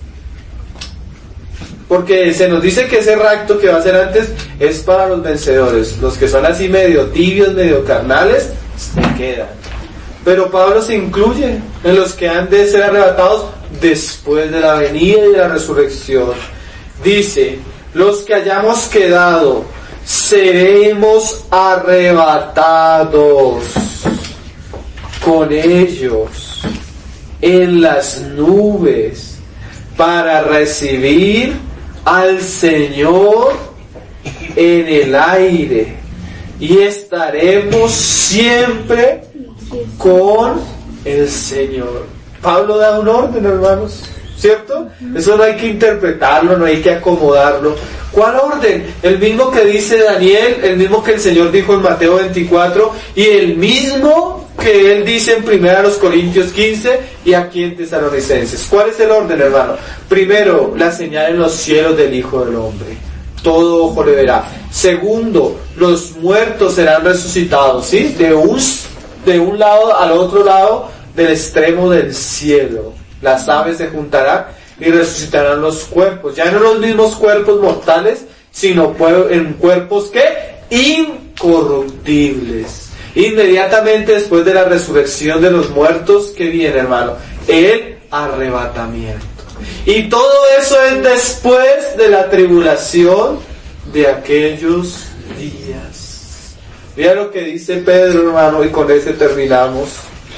Porque se nos dice que ese rapto que va a ser antes es para los vencedores. Los que son así medio tibios, medio carnales, se quedan. Pero Pablo se incluye en los que han de ser arrebatados después de la venida y de la resurrección. Dice, los que hayamos quedado, seremos arrebatados con ellos en las nubes para recibir al Señor en el aire, y estaremos siempre con el Señor. Pablo da un orden, hermanos, ¿cierto? Eso no hay que interpretarlo, no hay que acomodarlo. ¿Cuál orden? El mismo que dice Daniel, el mismo que el Señor dijo en Mateo 24, y el mismo que Él dice en 1 Corintios 15 y aquí en Tesalonicenses. ¿Cuál es el orden, hermano? Primero, la señal en los cielos del Hijo del Hombre. Todo ojo le verá. Segundo, los muertos serán resucitados, ¿sí? De un lado al otro lado del extremo del cielo. Las aves se juntarán y resucitarán los cuerpos. Ya no los mismos cuerpos mortales, sino en cuerpos que incorruptibles. Inmediatamente después de la resurrección de los muertos, ¿qué viene, hermano? El arrebatamiento. Y todo eso es después de la tribulación de aquellos días. Mira lo que dice Pedro, hermano, y con ese terminamos.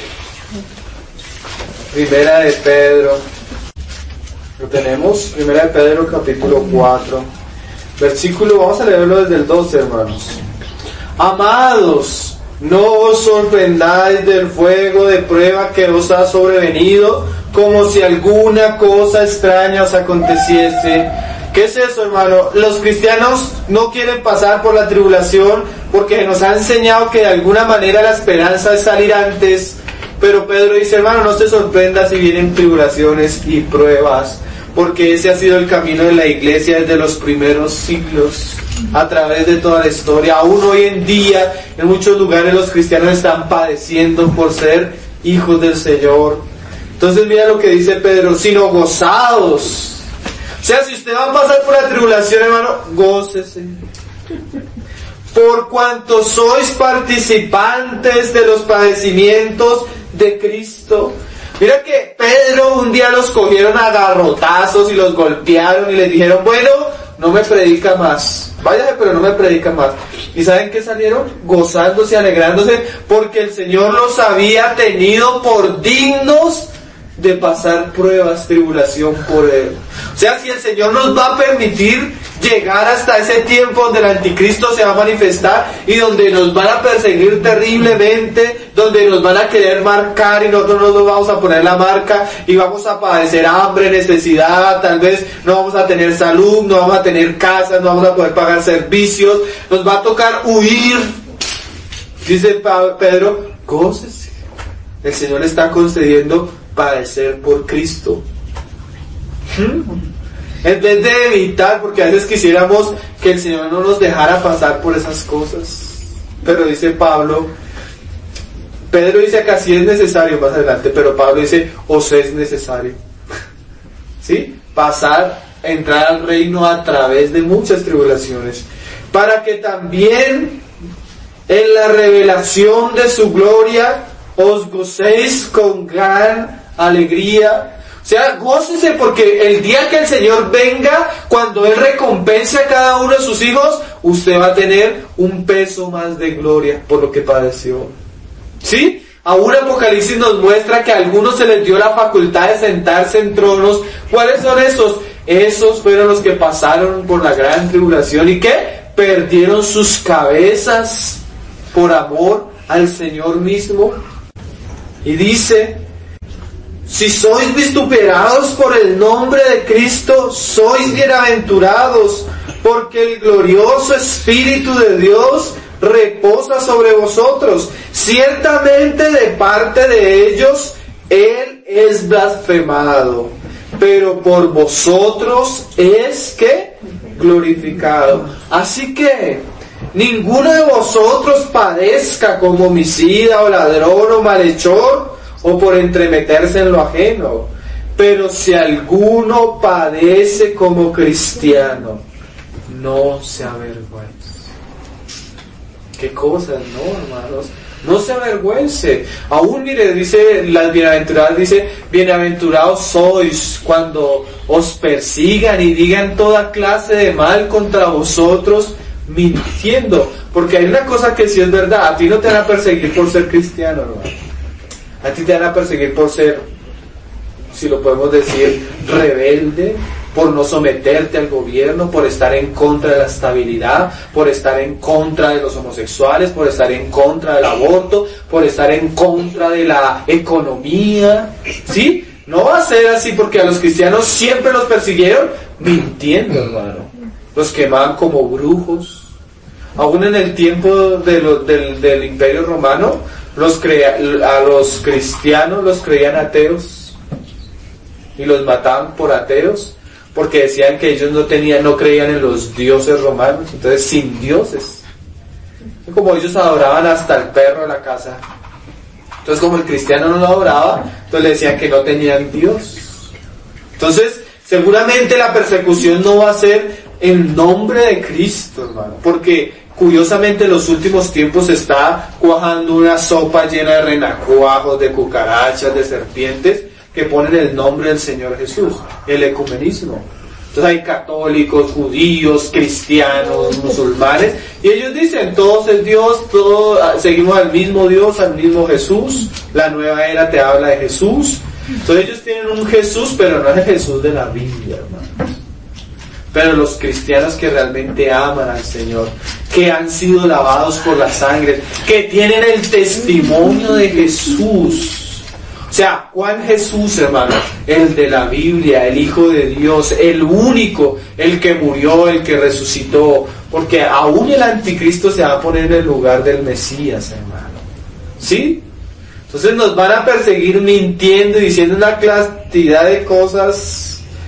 Primera de Pedro. Lo tenemos, Primera de Pedro, capítulo 4. Versículo, vamos a leerlo desde el 12, hermanos. Amados, no os sorprendáis del fuego de prueba que os ha sobrevenido, como si alguna cosa extraña os aconteciese. ¿Qué es eso, hermano? Los cristianos no quieren pasar por la tribulación porque nos ha enseñado que de alguna manera la esperanza es salir antes. Pero Pedro dice, hermano, no se sorprenda si vienen tribulaciones y pruebas, porque ese ha sido el camino de la iglesia desde los primeros siglos, a través de toda la historia. Aún hoy en día, en muchos lugares los cristianos están padeciendo por ser hijos del Señor. Entonces mira lo que dice Pedro, sino gozados. O sea, si usted va a pasar por la tribulación, hermano, gócese. Por cuanto sois participantes de los padecimientos de Cristo, Mira que Pedro un día los cogieron a garrotazos y los golpearon y les dijeron, bueno, no me predica más. Váyase, pero no me predica más. ¿Y saben qué salieron? Gozándose, alegrándose, porque el Señor los había tenido por dignos de pasar pruebas, tribulación por Él. O sea, si el Señor nos va a permitir llegar hasta ese tiempo donde el anticristo se va a manifestar y donde nos van a perseguir terriblemente, donde nos van a querer marcar y nosotros no nos vamos a poner la marca y vamos a padecer hambre, necesidad, tal vez no vamos a tener salud, no vamos a tener casas, no vamos a poder pagar servicios, nos va a tocar huir. Dice Pedro, gócese. El Señor está concediendo padecer por Cristo. En vez de evitar, porque a veces quisiéramos que el Señor no nos dejara pasar por esas cosas. Pero dice Pedro dice acá sí es necesario más adelante, pero Pablo dice os es necesario. ¿Sí? Entrar al reino a través de muchas tribulaciones, para que también en la revelación de su gloria os gocéis con gran alegría. O sea, gócese porque el día que el Señor venga, cuando Él recompense a cada uno de sus hijos, usted va a tener un peso más de gloria por lo que padeció. ¿Sí? Aún Apocalipsis nos muestra que a algunos se les dio la facultad de sentarse en tronos. ¿Cuáles son esos? Esos fueron los que pasaron por la gran tribulación y que perdieron sus cabezas por amor al Señor mismo. Y dice, si sois vituperados por el nombre de Cristo, sois bienaventurados, porque el glorioso Espíritu de Dios reposa sobre vosotros. Ciertamente de parte de ellos, Él es blasfemado, pero por vosotros es que glorificado. Así que ninguno de vosotros padezca como homicida o ladrón o malhechor o por entremeterse en lo ajeno, pero si alguno padece como cristiano, no se avergüence. ¿Qué cosas, no, hermanos? No se avergüence. Aún, mire, dice las bienaventuradas, dice, bienaventurados sois cuando os persigan y digan toda clase de mal contra vosotros, mintiendo. Porque hay una cosa que sí es verdad, a ti no te van a perseguir por ser cristiano, hermano. A ti te van a perseguir por ser, si lo podemos decir, rebelde, por no someterte al gobierno, por estar en contra de la estabilidad, por estar en contra de los homosexuales, por estar en contra del aborto, por estar en contra de la economía. ¿Sí? No va a ser así porque a los cristianos siempre los persiguieron mintiendo, hermano. Los quemaban como brujos. Aún en el tiempo del Imperio Romano, a los cristianos los creían ateos y los mataban por ateos porque decían que ellos no creían en los dioses romanos, entonces sin dioses. Como ellos adoraban hasta el perro de la casa, entonces como el cristiano no lo adoraba, entonces le decían que no tenían Dios. Entonces seguramente la persecución no va a ser en nombre de Cristo, hermano, porque curiosamente en los últimos tiempos se está cuajando una sopa llena de renacuajos, de cucarachas, de serpientes, que ponen el nombre del Señor Jesús, el ecumenismo. Entonces hay católicos, judíos, cristianos, musulmanes, y ellos dicen, todos es Dios, todos seguimos al mismo Dios, al mismo Jesús, la nueva era te habla de Jesús. Entonces ellos tienen un Jesús, pero no es el Jesús de la Biblia, hermano. Pero los cristianos que realmente aman al Señor, que han sido lavados por la sangre, que tienen el testimonio de Jesús. O sea, ¿cuál Jesús, hermano? El de la Biblia, el Hijo de Dios, el único, el que murió, el que resucitó. Porque aún el anticristo se va a poner en el lugar del Mesías, hermano. ¿Sí? Entonces nos van a perseguir mintiendo y diciendo una cantidad de cosas.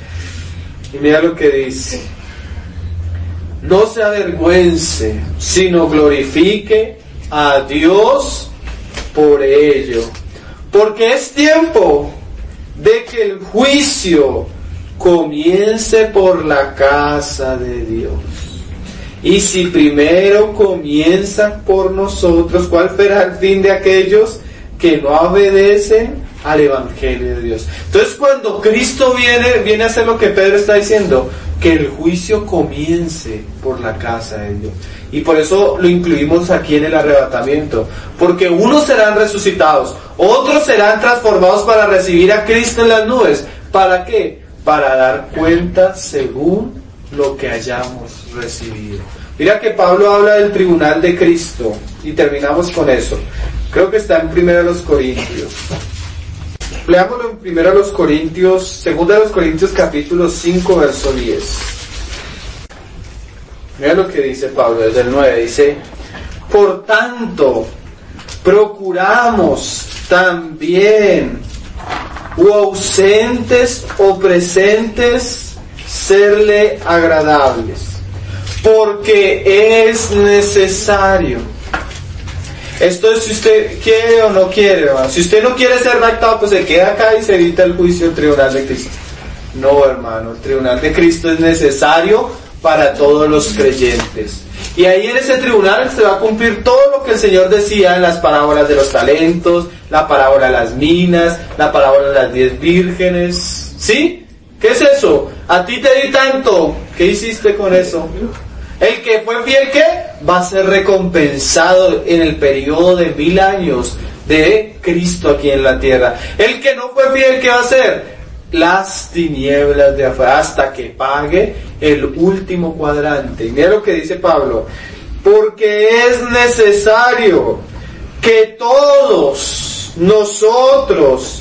Y mira lo que dice: no se avergüence, sino glorifique a Dios por ello. Porque es tiempo de que el juicio comience por la casa de Dios. Y si primero comienza por nosotros, ¿cuál será el fin de aquellos que no obedecen al Evangelio de Dios. Entonces cuando Cristo viene a hacer lo que Pedro está diciendo, que el juicio comience por la casa de Dios. Y por eso lo incluimos aquí en el arrebatamiento. Porque unos serán resucitados, otros serán transformados para recibir a Cristo en las nubes. ¿Para qué? Para dar cuenta según lo que hayamos recibido. Mira que Pablo habla del tribunal de Cristo. Y terminamos con eso. Creo que está en 1 Corintios. Leámoslo en 2 Corintios capítulo 5, verso 10. Mira lo que dice Pablo desde el 9. Dice: por tanto, procuramos también, o ausentes o presentes, serle agradables, porque es necesario. Esto es si usted quiere o no quiere, hermano. Si usted no quiere ser raptado, pues se queda acá y se evita el juicio del tribunal de Cristo. No, hermano, el tribunal de Cristo es necesario para todos los creyentes. Y ahí en ese tribunal se va a cumplir todo lo que el Señor decía en las parábolas de los talentos, la parábola de las minas, la parábola de las 10 vírgenes. ¿Sí? ¿Qué es eso? A ti te di tanto. ¿Qué hiciste con eso? El que fue fiel, ¿qué? Va a ser recompensado en el periodo de 1000 años de Cristo aquí en la tierra. El que no fue fiel, ¿qué va a hacer? Las tinieblas de afuera, hasta que pague el último cuadrante. Y mira lo que dice Pablo: porque es necesario que todos nosotros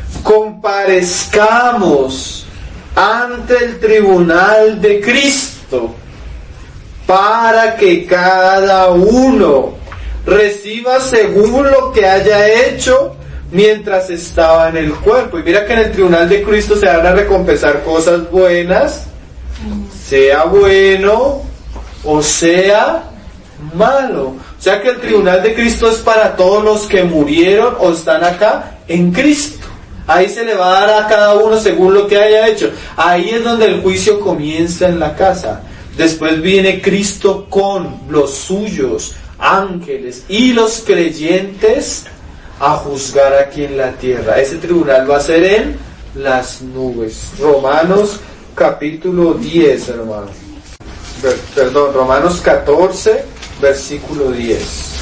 comparezcamos ante el tribunal de Cristo, para que cada uno reciba según lo que haya hecho mientras estaba en el cuerpo. Y mira que en el tribunal de Cristo se van a recompensar cosas buenas, sea bueno o sea malo. O sea que el tribunal de Cristo es para todos los que murieron o están acá en Cristo. Ahí se le va a dar a cada uno según lo que haya hecho. Ahí es donde el juicio comienza en la casa. Después viene Cristo con los suyos, ángeles y los creyentes, a juzgar aquí en la tierra. Ese tribunal va a ser en las nubes. Romanos capítulo 10, hermano. Romanos 14, versículo 10.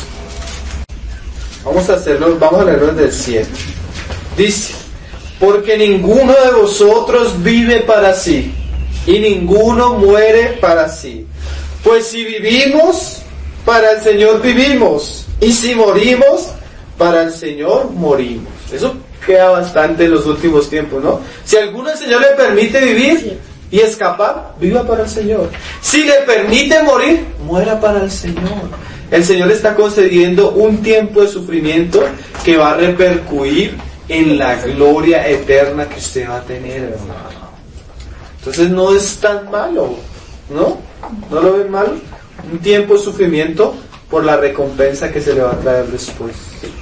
Vamos a leerlo desde el 7. Dice: porque ninguno de vosotros vive para sí, y ninguno muere para sí. Pues si vivimos, para el Señor vivimos, y si morimos, para el Señor morimos. Eso queda bastante en los últimos tiempos, ¿no? Si alguno el Señor le permite vivir y escapar, viva para el Señor. Si le permite morir, muera para el Señor. El Señor está concediendo un tiempo de sufrimiento que va a repercutir en la gloria eterna que usted va a tener, hermano. Entonces no es tan malo, ¿no? ¿No lo ven malo? Un tiempo de sufrimiento por la recompensa que se le va a traer después.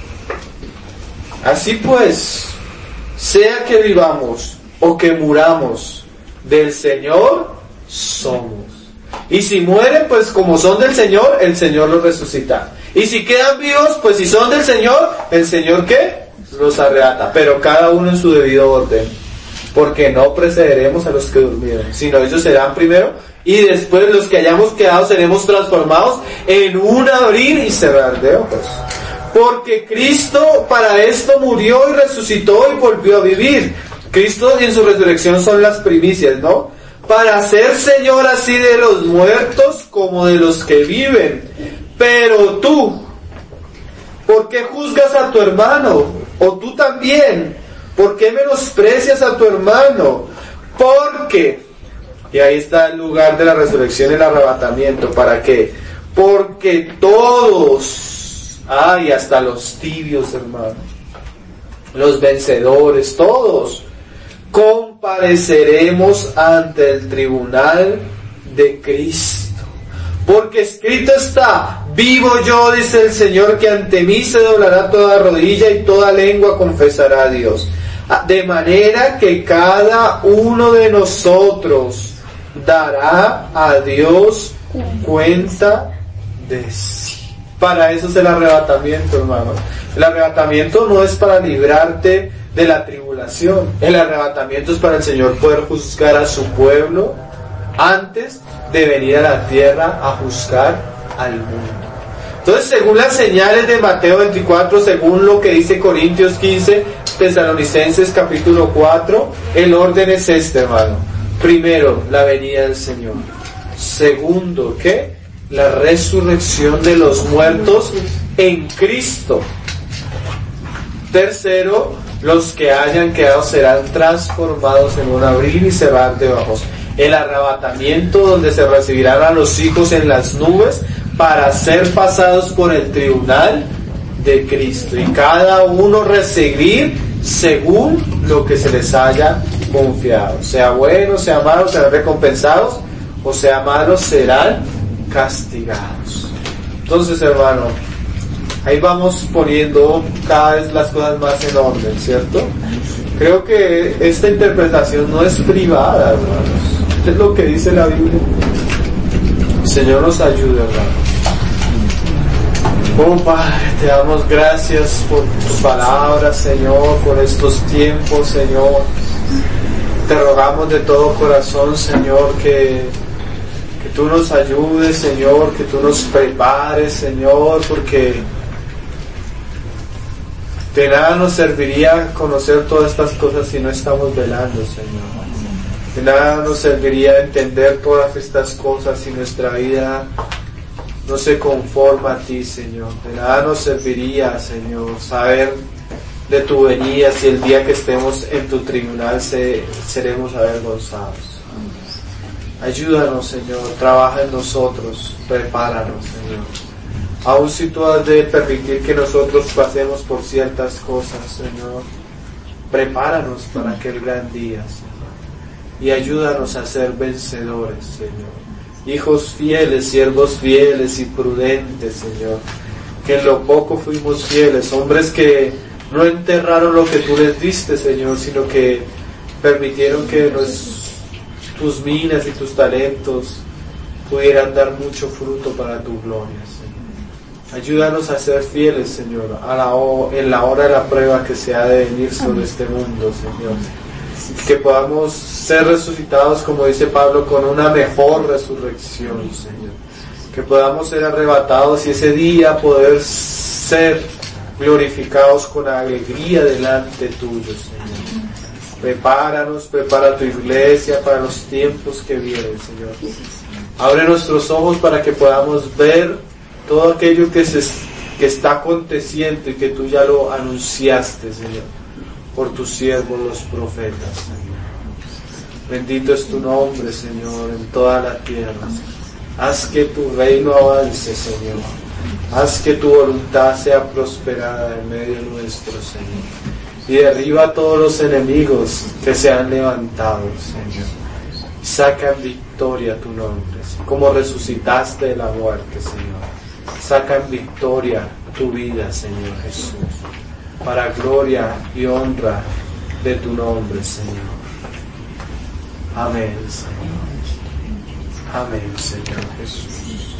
Así pues, sea que vivamos o que muramos, del Señor somos. Y si mueren, pues como son del Señor, el Señor los resucita. Y si quedan vivos, pues si son del Señor, ¿el Señor qué? Los arrebata. Pero cada uno en su debido orden. Porque no precederemos a los que durmieron, sino ellos serán primero, y después los que hayamos quedado seremos transformados en un abrir y cerrar de ojos. Porque Cristo para esto murió y resucitó y volvió a vivir. Cristo en su resurrección son las primicias, ¿no? Para ser Señor así de los muertos como de los que viven. Pero tú, ¿por qué juzgas a tu hermano? O tú también, ¿por qué menosprecias a tu hermano? Porque, y ahí está el lugar de la resurrección y el arrebatamiento, ¿para qué? Porque todos, y hasta los tibios, hermano, los vencedores, todos, compareceremos ante el tribunal de Cristo. Porque escrito está: vivo yo, dice el Señor, que ante mí se doblará toda rodilla y toda lengua confesará a Dios. De manera que cada uno de nosotros dará a Dios cuenta de sí. Para eso es el arrebatamiento, hermano. El arrebatamiento no es para librarte de la tribulación. El arrebatamiento es para el Señor poder juzgar a su pueblo antes de venir a la tierra a juzgar al mundo. Entonces, según las señales de Mateo 24, según lo que dice Corintios 15, Tesalonicenses capítulo 4, el orden es este, hermano. Primero, la venida del Señor. Segundo, ¿qué? La resurrección de los muertos en Cristo. Tercero, los que hayan quedado serán transformados en un abrir y cerrar de ojos. El arrebatamiento, donde se recibirán a los hijos en las nubes para ser pasados por el tribunal de Cristo, y cada uno recibir según lo que se les haya confiado. Sea bueno, sea malo, serán recompensados, o sea malos, serán castigados. Entonces, hermano, ahí vamos poniendo cada vez las cosas más en orden, ¿cierto? Creo que esta interpretación no es privada, hermanos. Es lo que dice la Biblia. El Señor nos ayude, hermanos. Oh Padre, te damos gracias por tus palabras, Señor, por estos tiempos, Señor. Te rogamos de todo corazón, Señor, que tú nos ayudes, Señor, que tú nos prepares, Señor, porque de nada nos serviría conocer todas estas cosas si no estamos velando, Señor. De nada nos serviría entender todas estas cosas si nuestra vida no se conforma a ti, Señor. De nada nos serviría, Señor, saber de tu venida si el día que estemos en tu tribunal seremos avergonzados. Ayúdanos, Señor, trabaja en nosotros, prepáranos, Señor. Aun si tú has de permitir que nosotros pasemos por ciertas cosas, Señor, prepáranos para aquel gran día, Señor. Y ayúdanos a ser vencedores, Señor. Hijos fieles, siervos fieles y prudentes, Señor. Que en lo poco fuimos fieles, hombres que no enterraron lo que tú les diste, Señor, sino que permitieron que tus minas y tus talentos pudieran dar mucho fruto para tu gloria, Señor. Ayúdanos a ser fieles, Señor, en la hora de la prueba que se ha de venir sobre este mundo, Señor. Que podamos ser resucitados, como dice Pablo, con una mejor resurrección, Señor. Que podamos ser arrebatados y ese día poder ser glorificados con alegría delante tuyo, Señor. Prepáranos, prepara tu iglesia para los tiempos que vienen, Señor. Abre nuestros ojos para que podamos ver todo aquello que está aconteciendo y que tú ya lo anunciaste, Señor, por tus siervos los profetas, Señor. Bendito es tu nombre, Señor, en toda la tierra. Haz que tu reino avance, Señor. Haz que tu voluntad sea prosperada en medio nuestro, Señor. Y derriba a todos los enemigos que se han levantado, Señor. Saca en victoria tu nombre, como resucitaste de la muerte, Señor. Saca en victoria tu vida, Señor Jesús, para gloria y honra de tu nombre, Señor. Amén, Señor. Amén, Señor Jesús.